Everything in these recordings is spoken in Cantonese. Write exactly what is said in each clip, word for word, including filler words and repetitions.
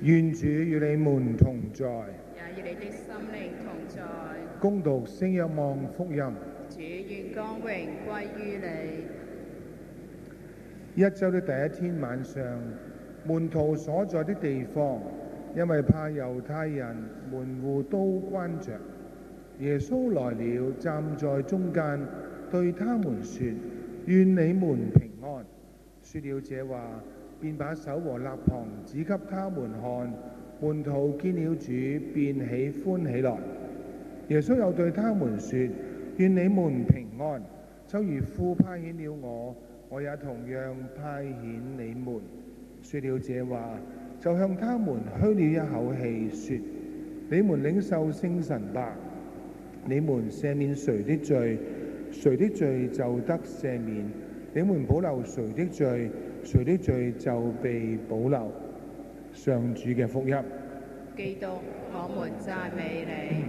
願主與你們同在。 也與你的心靈同在。 恭讀聖若望福音。 主願光榮歸於你。 一週的第一天晚上，門徒所在的地方，因為怕猶太人，門戶都關着。耶穌來了，站在中間，對他們說：願你們平安。說了這話，便把手和肋旁指給他們看。門徒見了主，便喜歡起來。耶穌又對他們說：願你們平安。就如父派遣了我，我也同樣派遣你們。說了這話，就向他們噓了一口氣，說：你們領受聖神吧。你們赦免誰的罪，誰的罪就得赦免；你們保留誰的罪，誰的罪就被保留。上主嘅福音。 基督，我們讚美你。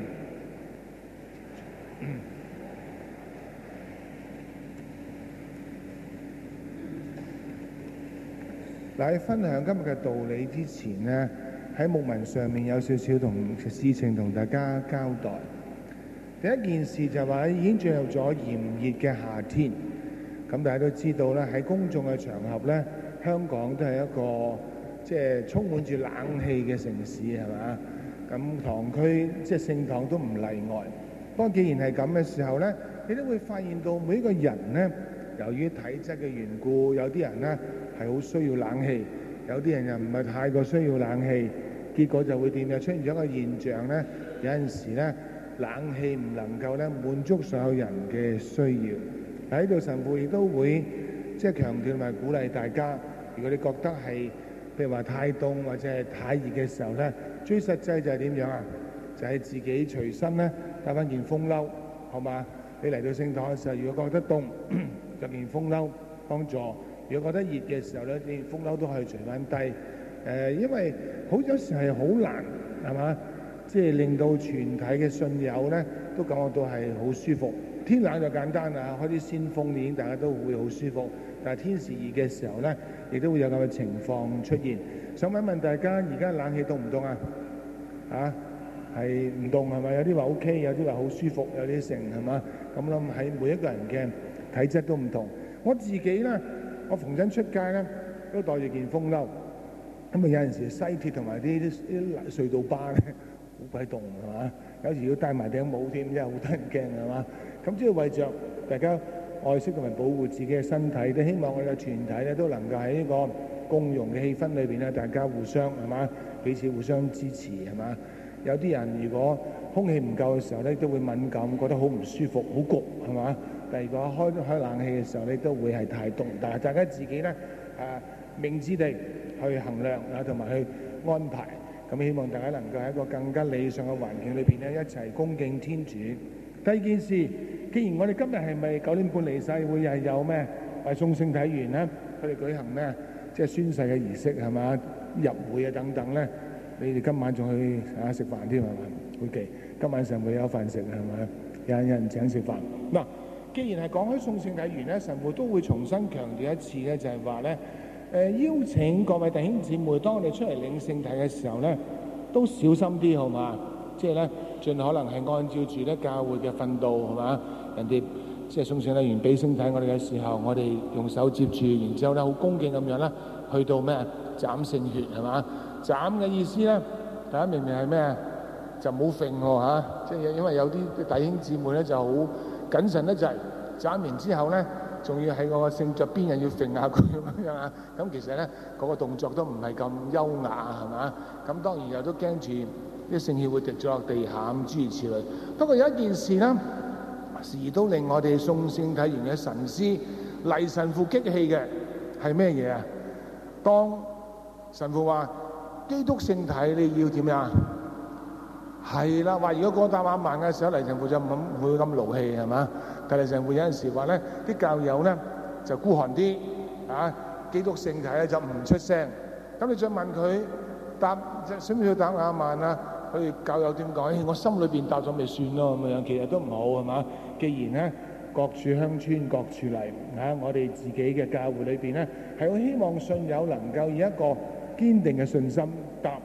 嗱，喺分享今日嘅道理之前呢，喺牧文上面有少少同事情同大家交代。第一件事就係話已經進入咗炎熱嘅夏天，咁大家都知道咧，喺公眾嘅場合咧，香港都係一個即係充滿住冷氣嘅城市，係嘛？咁堂區即係聖堂都唔例外。不過既然係咁嘅時候咧，你都會發現到每一個人咧，由於體質嘅緣故，有啲人咧係好需要冷氣，有啲人又唔係太過需要冷氣，結果就會點樣出現咗一個現象咧？有陣時咧，冷氣唔能夠咧滿足所有人嘅需要。喺度神父亦都會即係強調同埋鼓勵大家，如果你覺得係譬如話太凍或者係太熱嘅時候咧，最實際就係點樣啊？就係自己隨身咧帶翻件風褸，好嘛？你嚟到聖堂嘅時候，如果覺得凍，著件風褸幫助；如果覺得熱嘅時候咧，件風褸都可以除翻低。誒，因為好有時係好難，係嘛？即係令到全體嘅信友咧都感覺到係好舒服。天冷就簡單啦，開啲鮮風已經大家都會好舒服。但係天時熱嘅時候咧，亦都會有咁嘅情況出現。想問一問大家，而家冷氣凍唔凍啊？啊，係唔凍係咪？有啲話 OK， 有啲話好舒服，有啲成係嘛？咁諗喺每一個人嘅體質都唔同。我自己咧，我逢親出街咧都帶住件風褸。咁啊有陣時西鐵同埋啲啲隧道巴咧好鬼凍係嘛？有時要戴埋頂帽添，真係好得人驚係嘛？咁即係為着大家愛惜同埋保護自己嘅身體，都希望我哋嘅團體咧都能夠喺呢個共融嘅氣氛裏邊咧，大家互相係嘛，彼此互相支持係嘛。有啲人如果空氣唔夠嘅時候咧，都會敏感，覺得好唔舒服，好焗係嘛。但係如果開開冷氣嘅時候咧，都會係太凍。但係大家自己咧啊明智地去衡量啊，同埋去安排。咁希望大家能夠喺一個更加理想嘅環境裏邊咧，一齊恭敬天主。第二件事，既然我哋今日係咪九點半離世會又係有咩誒送聖體員咧？佢哋舉行咩即係宣誓嘅儀式係嘛？入會啊等等咧，你哋今晚仲去啊食飯添係嘛？OK，今晚神會有飯食係咪？有人有人請食飯。嗱，既然係講開送聖體員咧，神會都會重新強調一次咧，就係話咧誒邀請各位弟兄姊妹，當我哋出嚟領聖體嘅時候咧，都小心啲好嘛？即係咧，盡可能係按照住咧教會嘅訓導係嘛？人哋即係送聖體員俾聖體我哋嘅時候，我哋用手接住，然之後咧好恭敬咁樣咧，去到咩斬聖血係嘛？斬嘅意思咧，大家明唔明係咩？就唔好揈喎嚇，即係因為有啲弟兄姊妹咧就好謹慎得滯，斬完之後咧，仲要喺個聖座邊人要揈下佢咁樣啊。咁其實咧嗰個動作都唔係咁優雅係嘛？咁當然又都驚住啲聖血會滴咗落地下咁諸如此類。不過有一件事咧，時都令我哋送聖體員嘅神師黎神父激氣嘅係咩嘢啊？當神父話基督聖體你要點樣？係啦，話如果過大晚晚嘅時候，黎神父就唔會咁勞氣係嘛？但黎神父有陣時話咧，啲教友咧就孤寒啲啊，基督聖體咧就唔出聲。咁你再問佢答，需唔需要打晚晚啊？佢哋教友點講？我心裏邊答咗咪算咯咁樣，其實都唔好係嘛？既然咧各處鄉村各處嚟啊，我哋自己嘅教會裏邊咧係好希望信友能夠以一個堅定嘅信心答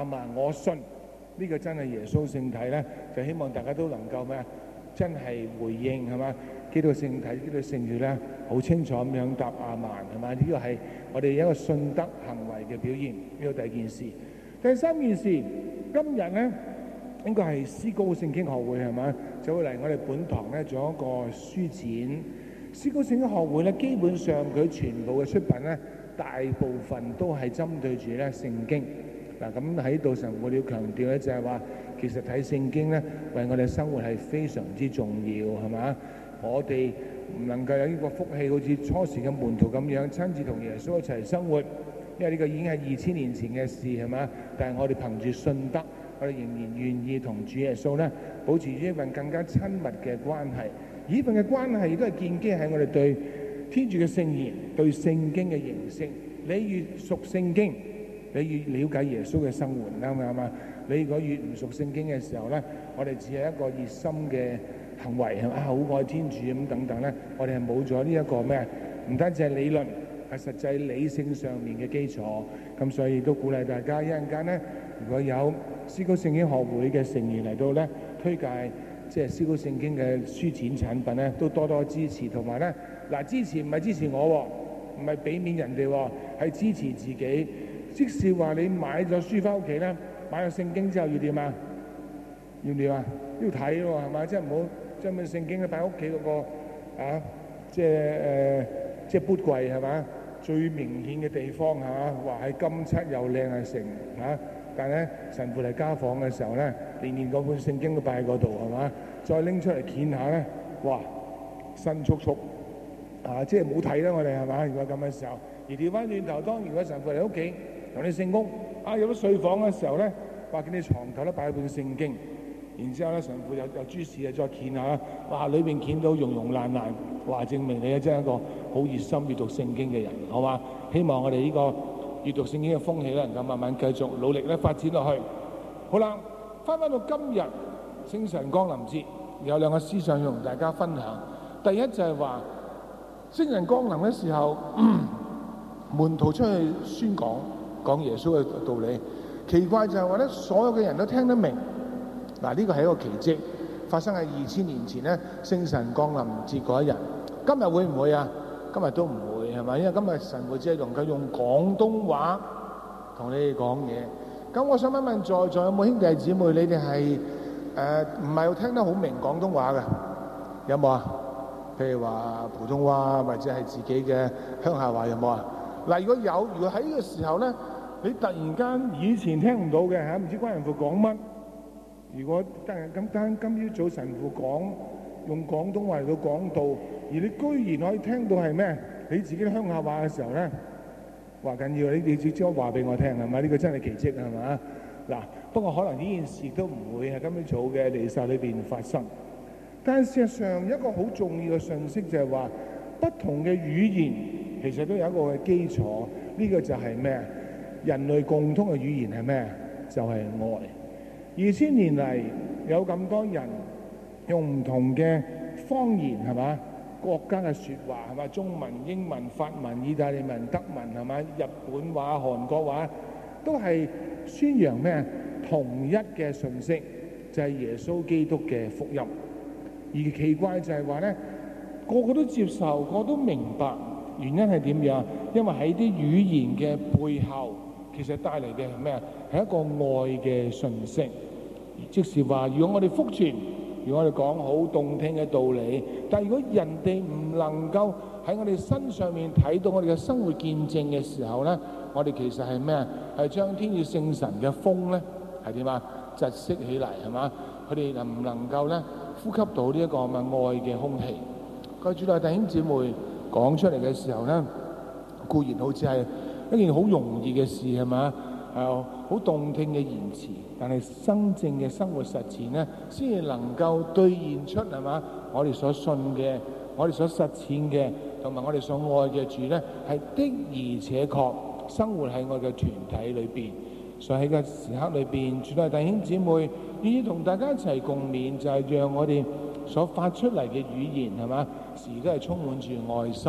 阿們，我信。呢、這個真係耶穌聖體咧，就希望大家都能夠咩啊？真係回應係嘛？基督聖體、基督聖血咧，好清楚咁樣答阿們係嘛？呢、這個係我哋一個信德行為嘅表現。呢個第二件事。第三件事，今日咧應該係思高聖經學會係嘛？就會嚟我哋本堂咧做一個書展。思高聖經學會咧，基本上佢全部嘅出品咧，大部分都係針對住咧聖經。嗱，咁喺度神會要強調咧，就係話其實睇聖經咧，為我哋生活係非常之重要，係嘛？我哋唔能夠有呢個福氣，好似初時嘅門徒咁樣親自同耶穌一齊生活，因為呢個已經係二千年前嘅事，係嘛？但係我哋憑住信德，我哋仍然願意同主耶穌咧保持住一份更加親密嘅關係。而呢份嘅關係亦都係建基喺我哋對天主嘅聖言、對聖經嘅認識。你越熟聖經，你越了解耶穌嘅生活，啱唔啱啊？你如果越唔熟聖經嘅時候咧，我哋只係一個熱心嘅行為，係嘛？好愛天主咁等等咧，我哋係冇咗呢一個咩？唔單止係理論，係實際理性上面嘅基礎。咁所以都鼓勵大家一陣間咧，如果有思高聖經學會嘅成員嚟到咧，推介即係思高聖經嘅書展產品咧，都多多支持。同埋咧，嗱，支持唔係支持我，唔係俾面人哋，係支持自己。即是話你買咗書翻屋企咧，買咗聖經之後要點啊？要唔要啊？要睇咯，係嘛？即係唔好將本聖經咧擺喺屋企嗰個啊，即係誒，即係杯櫃係嘛？最明顯嘅地方嚇，話係金漆又靚係成嚇。但係咧，神父嚟家訪嘅時候咧，年年嗰本聖經都擺喺嗰度係嘛？再拎出嚟掀下咧，哇，新簇簇啊！即係冇睇啦，我哋係嘛？如果咁嘅時候，而調翻轉頭，當如果神父嚟屋企，同你聖屋啊，有咗睡房嘅時候咧，話見你床頭咧擺一本聖經，然之後咧神父有有諸事啊，再見下啦，哇！裏邊見到融融爛爛，話證明你咧真係一個好熱心閱讀聖經嘅人，好嘛？希望我哋呢個閱讀聖經嘅風氣咧，能夠慢慢繼續努力咧發展落去。好啦，翻返到今日聖神降臨節，有兩個思想要同大家分享。第一就係話聖神降臨嘅時候，門徒出去宣講。講耶穌嘅道理，奇怪就係話咧，所有嘅人都聽得明。嗱，呢個係一個奇蹟，發生喺二千年前咧，聖神降臨節嗰一日。今日會唔會啊？今日都唔會係咪？因為今日神會只係能夠用廣東話同你哋講嘢。咁我想問問在座有冇兄弟姊妹，你哋係誒唔係聽得好明廣東話嘅？有冇啊？譬如話普通話或者係自己嘅鄉下話有冇啊？嗱，如果有，如果喺呢個時候咧，你突然間以前聽唔到嘅嚇，唔知關人父講乜。如果突然咁單今朝早神父講用廣東話嚟到講道，而你居然可以聽到係咩？你自己嘅鄉下話嘅時候咧，話緊要你你只將話俾我聽係咪？呢個真係奇蹟係嘛？嗱，不過可能呢件事都唔會係今朝早嘅彌撒裏邊發生。但係事實上一個好重要嘅信息就係話，不同嘅語言其實都有一個嘅基礎，呢、這個就係咩？人類共通嘅語言係咩？就係、是、愛。二千年嚟有咁多人用唔同嘅方言係嘛？國家嘅説話係嘛？中文、英文、法文、意大利文、德文係嘛？日本話、韓國話都係宣揚咩？同一嘅信息，就係、是、耶穌基督嘅福音。而奇怪就係話咧，個個都接受，個個都明白。原因係點樣？因為喺啲語言嘅背後，其實帶嚟嘅係咩啊？係一個愛嘅訊息。即是話，如果我哋福傳，如果我哋講好動聽嘅道理，但係如果人哋唔能夠喺我哋身上面睇到我哋嘅生活見證嘅時候咧，我哋其實係咩啊？係將天主聖神嘅風咧係點啊？窒息起嚟係嘛？佢哋能唔能夠咧呼吸到呢一個咁嘅愛嘅空氣？各位主內弟兄姊妹講出嚟嘅時候咧，固然好似係一件好容易嘅事係嘛？誒，好動聽嘅言辭，但係真正嘅生活實踐咧，先至能夠兌現出係嘛？我哋所信嘅，我哋所實踐嘅，同埋我哋所愛嘅主咧，係的而且確生活喺我嘅團體裏邊。所以喺個時刻裏邊，主內弟兄姊妹願意同大家一齊共勉，就係讓我哋所發出嚟嘅語言係嘛，時都係充滿住愛心，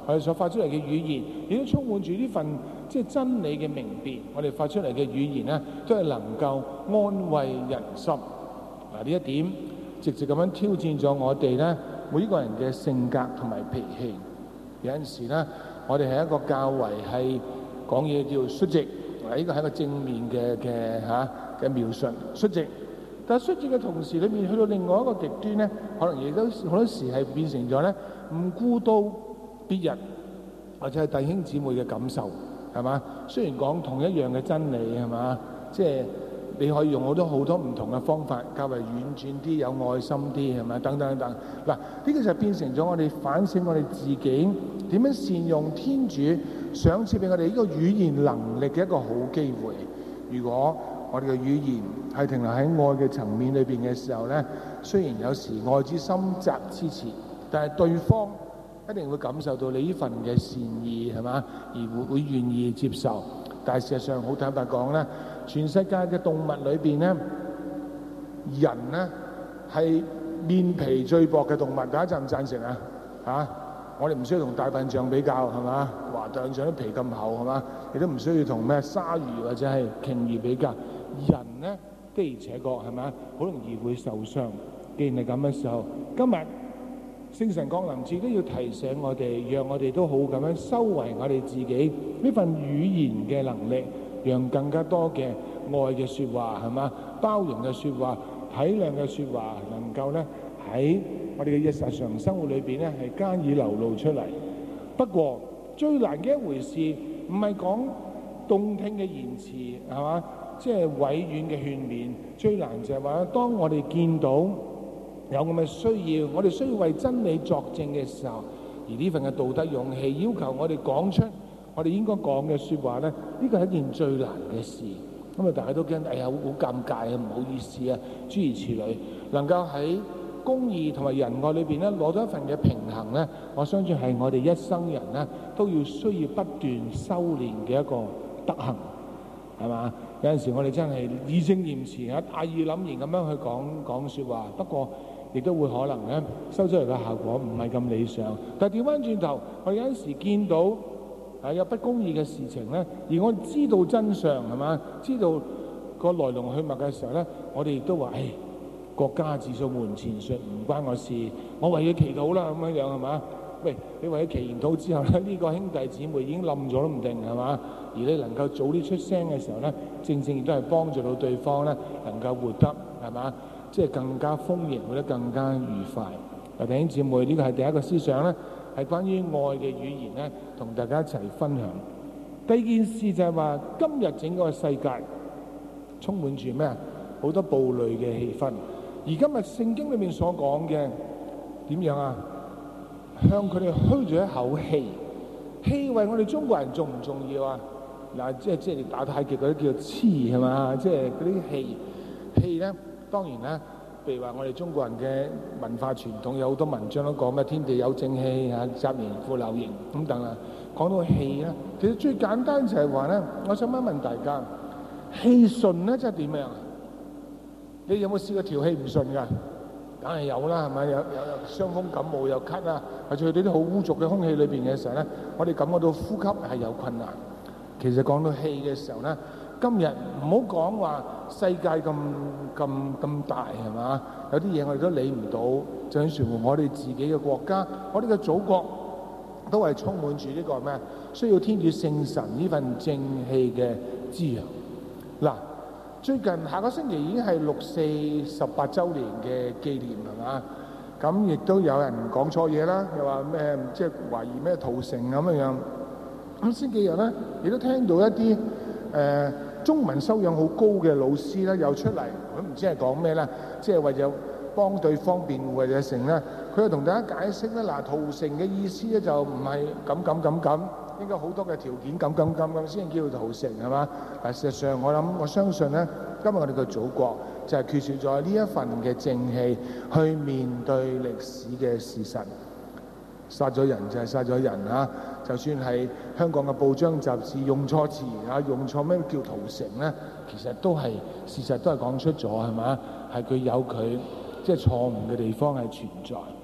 我哋所發出嚟嘅語言，亦都充滿住呢份即係真理嘅明辨。我哋發出嚟嘅語言呢，都係能夠安慰人心。嗱，呢一點直接咁樣挑戰咗我哋呢每一個人嘅性格同埋脾氣。有陣時呢，我哋係一個較為係講嘢叫率直，嗱，呢個係一個正面嘅嘅嚇嘅描述，率直。但係率直嘅同時，裏面去到另外一個極端咧，可能亦都好多時係變成咗咧唔顧到別人或者係弟兄姊妹嘅感受，係嘛？雖然講同一樣嘅真理，係嘛？即係你可以用好多好多唔同嘅方法，較為婉轉啲、有愛心啲，係咪？等等等等。嗱，呢個就變成咗我哋反省我哋自己點樣善用天主賞賜俾我哋呢個語言能力嘅一個好機會。如果我哋嘅語言係停留喺愛嘅層面裏邊嘅時候咧，雖然有時愛之深責之切，但係對方一定會感受到你呢份嘅善意，係嘛？而會會願意接受。但係事實上好坦白講咧，全世界嘅動物裏邊咧，人咧係面皮最薄嘅動物，大家贊唔贊成啊？嚇！我哋唔需要同大笨象比較，係嘛？話大笨象啲皮咁厚，係嘛？亦都唔需要同咩鯊魚或者係鯨魚比較。人呢，的而且確係咪好容易會受傷。既然係咁嘅時候，今日聖神降臨節都要提醒我哋，讓我哋都好咁樣修為我哋自己呢份語言嘅能力，讓更加多嘅愛嘅説話係嘛，包容嘅説話、體諒嘅説話，能夠咧喺我哋嘅日常生活裏邊咧係加以流露出嚟。不過最難嘅一回事，唔係講動聽嘅言辭係嘛？即係委婉嘅勸勉，最難就係話，當我哋見到有咁嘅需要，我哋需要為真理作證嘅時候，而呢份嘅道德勇氣要求我哋講出我哋應該講嘅説話咧，呢個係一件最難嘅事。咁啊，大家都驚，哎呀，好好尷尬啊，唔好意思啊，諸如此類。能夠喺公義同埋仁愛裏邊咧攞到一份嘅平衡咧，我相信係我哋一生人咧都要需要不斷修練嘅一個德行。係嘛？有陣時我哋真係義正言辭啊，大義凜然咁樣去講講説話，不過亦都會可能咧收出嚟嘅效果唔係咁理想。但係調翻轉頭，我哋有陣時見到係有不公義嘅事情咧，而我知道真相係嘛，知道個來龍去脈嘅時候咧，我哋亦都話：誒，國家自掃門前雪，唔關我事，我為佢祈禱啦，咁樣樣係嘛？喂，你為佢祈禱之後咧，呢個兄弟姊妹已經冧咗都唔定係嘛？而你能夠早啲出聲嘅時候咧，正正亦都係幫助到對方咧，能夠活得係嘛，即係更加豐盈，活得更加愉快。嗱，弟兄姊妹，呢個係第一個思想咧，係關於愛嘅語言咧，同大家一齊分享。第二件事就係話，今日整個世界充滿住咩啊？好多暴戾嘅氣氛。而今日聖經裏面所講嘅點樣啊？向佢哋噓咗一口氣，氣為我哋中國人重唔重要啊？嗱，即係即係打太極嗰啲叫做黐係嘛？即係嗰啲氣氣咧，當然啦。譬如話我哋中國人嘅文化傳統有好多文章都講咩天地有正氣啊，雜然賦流形咁等啊。講到氣咧，其實最簡單就係話咧，我想問一問大家，氣順咧即係點樣？你有冇試過調氣唔順㗎？梗係有啦，係咪？有有有傷風感冒又咳啊，或者去到啲好污濁嘅空氣裏邊嘅時候咧，我哋感覺到呼吸係有困難。其實講到氣嘅時候咧，今日唔好講話世界咁咁咁大係嘛？有啲嘢我哋都理唔到，就算乎我哋自己嘅國家，我哋嘅祖國都係充滿住呢個咩？需要天主聖神呢份正氣嘅滋養。嗱，最近下個星期已經係六四十八週年嘅紀念係嘛？咁亦都有人講錯嘢啦，又話咩即係懷疑咩屠城咁樣樣。咁先幾日咧，亦都聽到一啲誒、呃、中文修養好高嘅老師咧，又出嚟，佢唔知係講咩啦，即係為咗幫對方辯護或者成咧，佢又同大家解釋咧，嗱，屠城嘅意思咧就唔係咁咁咁咁，應該好多嘅條件咁咁咁咁先叫做屠城係嘛？但事實上我諗我相信咧，今日我哋嘅祖國就係缺少咗呢一份嘅正氣去面對歷史嘅事實。殺咗人就係殺咗人啊！就算係香港嘅報章雜誌用錯詞啊，用錯咩叫屠城咧，其實都係事實，都係講出咗係嘛？係佢有佢即係錯誤嘅地方係存在。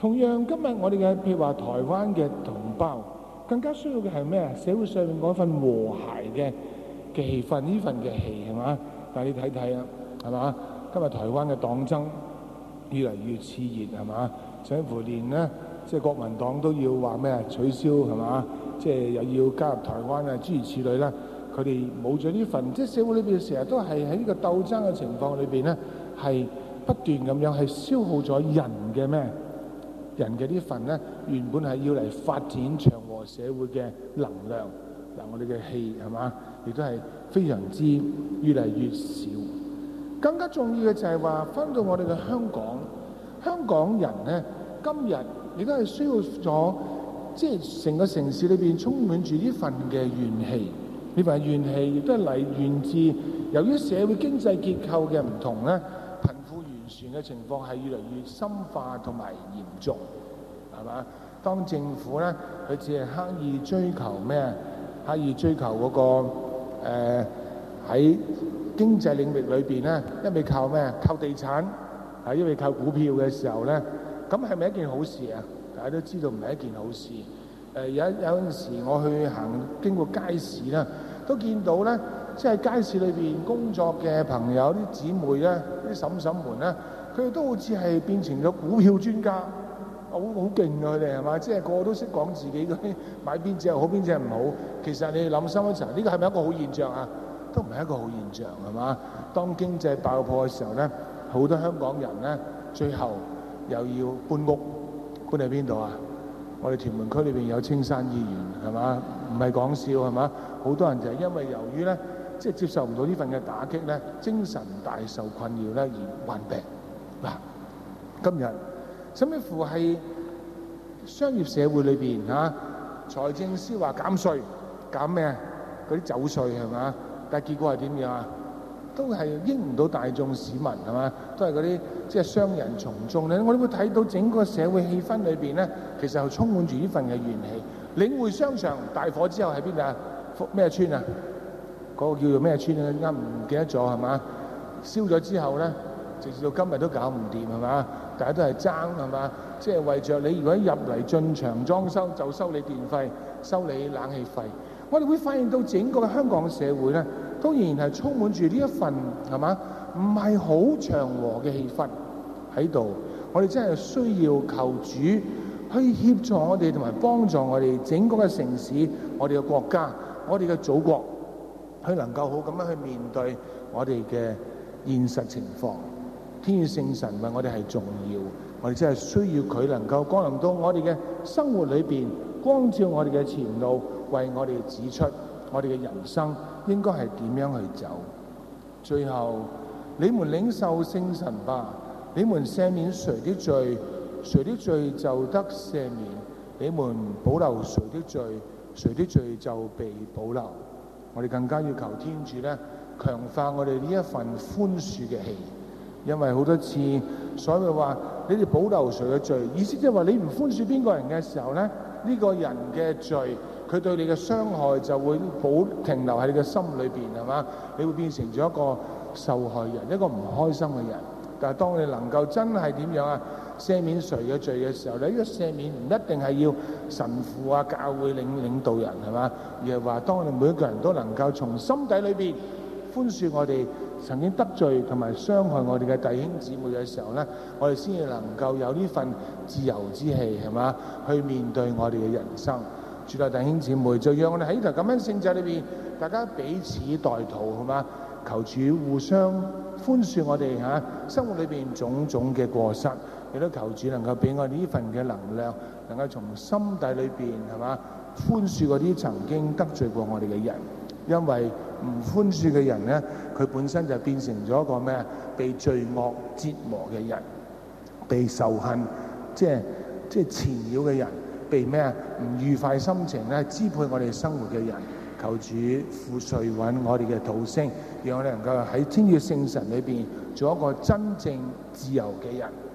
同樣今日我哋嘅譬如話台灣嘅同胞，更加需要嘅係咩啊？社會上面嗰份和諧嘅嘅氣氛，呢份嘅氣係嘛？但係你睇睇啊，係嘛？今日台灣嘅黨爭越嚟越熾熱係嘛？甚至乎連呢，即係國民黨都要話咩啊？取消係嘛？即係又要加入台灣啊，諸如此類啦。佢哋冇咗呢份，即係社會裏邊成日都係喺呢個鬥爭嘅情況裏邊呢，係不斷咁樣係消耗咗人嘅咩？人嘅呢份呢，原本係要嚟發展祥和社會嘅能量，嗱我哋嘅氣係嘛，亦都係非常之越嚟越少。更加重要嘅就係話，翻到我哋嘅香港，香港人呢，今日亦都係需要咗，即係成個城市裏邊充滿住呢份嘅怨氣。呢份怨氣亦都係嚟源自由於社會經濟結構嘅唔同呢，貧富懸殊嘅情況係越嚟越深化同埋嚴重，係嘛？當政府咧，佢只係刻意追求咩？刻意追求嗰、那個誒喺、呃、經濟領域裏邊咧，一味靠咩？靠地產，係一味靠股票嘅時候咧，咁係咪一件好事啊？大家都知道唔係一件好事。誒、呃、有有陣時我去行經過街市啦，都見到咧。即係街市裏邊工作嘅朋友、啲姊妹咧、啲嬸嬸們咧，佢哋都好似係變成咗股票專家，好好勁啊！佢哋係嘛？即係個個都識講自己嗰啲買邊隻好，邊隻唔好。其實你諗深一層，呢個係咪一個好現象啊？都唔係一個好現象係嘛？當經濟爆破嘅時候咧，好多香港人咧，最後又要搬屋，搬去邊度啊？我哋屯門區裏邊有青山醫院係嘛？唔係講笑係嘛？好多人就係因為由於咧。即係接受唔到呢份嘅打擊咧，精神大受困擾咧，而患病。嗱，今日甚至乎係商業社會裏邊嚇，財政司話減稅，減咩？嗰啲酒稅係嘛？但係結果係點樣啊？都係應唔到大眾市民係嘛？都係嗰啲即係商人從眾咧。我哋會睇到整個社會氣氛裏邊咧，其實係充滿住呢份嘅怨氣。領匯商場大火之後喺邊度啊？咩村啊？嗰個叫做咩村咧？啱唔記得咗係嘛？燒咗之後咧，直至到今日都搞唔掂係嘛？大家都係爭係嘛？即係為着你如果入嚟進場裝修，就收你電費，收你冷氣費。我哋會發現到整個香港社會咧，都仍然係充滿住呢一份係嘛？唔係好祥和嘅氣氛喺度。我哋真係需要求主去協助我哋同埋幫助我哋整個嘅城市、我哋嘅國家、我哋嘅祖國。佢能夠好咁樣去面對我哋嘅現實情況，天主聖神為我哋係重要，我哋真係需要佢能夠降臨到我哋嘅生活裏邊，光照我哋嘅前路，為我哋指出我哋嘅人生應該係點樣去走。最後，你們領受聖神吧，你們赦免誰的罪，誰的罪就得赦免；你們保留誰的罪，誰的罪就被保留。我哋更加要求天主咧，強化我哋呢一份寬恕嘅氣，因為好多次所謂話你哋保留誰嘅罪，意思即係話你唔寬恕邊個人嘅時候咧，呢個人嘅罪佢對你嘅傷害就會保停留喺你嘅心裏邊係嘛？你會變成咗一個受害人，一個唔開心嘅人。但係當你能夠真係點樣啊？赦免誰嘅罪嘅時候咧，呢個赦免唔一定係要神父啊、教會領領導人係嘛，而係話當我哋每一個人都能夠從心底裏邊寬恕我哋曾經得罪同埋傷害我哋嘅弟兄姊妹嘅時候咧，我哋先至能夠有呢份自由之氣係嘛，去面對我哋嘅人生。主啊，弟兄姊妹，就讓我哋喺呢台咁樣聖祭裏邊，大家彼此代禱係嘛，求主互相寬恕我哋嚇生活裏邊種種嘅過失。亦都求主能夠俾我哋呢份嘅能量，能夠從心底裏邊係嘛寬恕嗰啲曾經得罪過我哋嘅人，因為唔寬恕嘅人咧，佢本身就變成咗一個咩？被罪惡折磨嘅人，被仇恨即係即係纏繞嘅人，被咩啊唔愉快心情咧支配我哋生活嘅人。求主父垂允我哋嘅禱聲，讓我哋能夠喺天主聖神裏邊做一個真正自由嘅人。